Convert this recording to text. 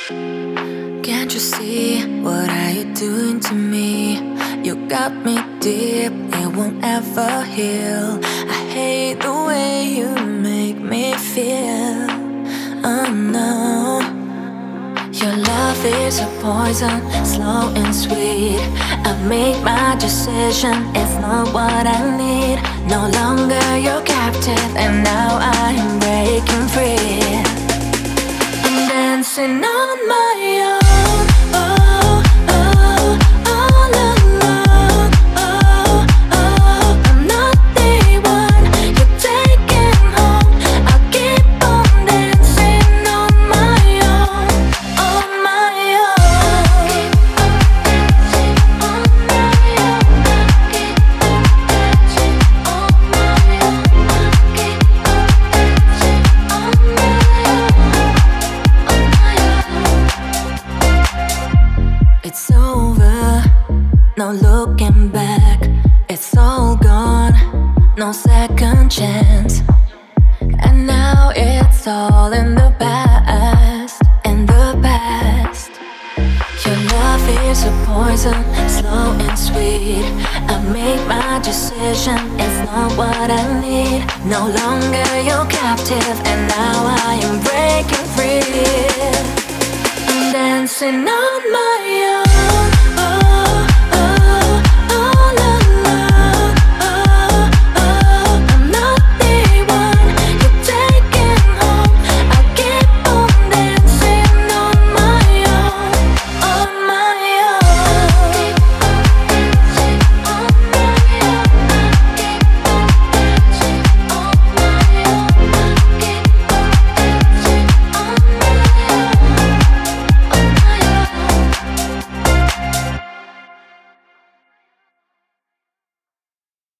Can't you see what are you doing to me? You got me deep, it won't ever heal. I hate the way you make me feel. Oh no, your love is a poison, slow and sweet. I've made my decision, it's not what I need. No longer your captive, and now I am breaking free. I'm dancing on my own. Oh, oh, all alone. Oh, oh, I'm not the one you're taking home. I'll keep on dancing on my own, on my own. Keep on dancing on my own. Keep on dancing on my own. It's over, no looking back. It's all gone, no second chance. And now it's all in the past, in the past. Your love is a poison, slow and sweet. I made my decision, it's not what I need. No longer your captive, and now I am breaking free. I'm dancing on